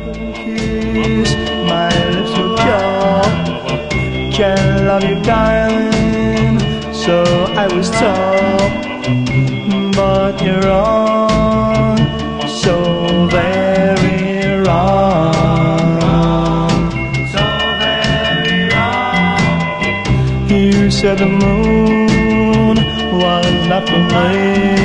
Kiss my lips will cure. Can't love you, darling, so I was told. But you're wrong, so very wrong, so very wrong. You said the moon was not for me.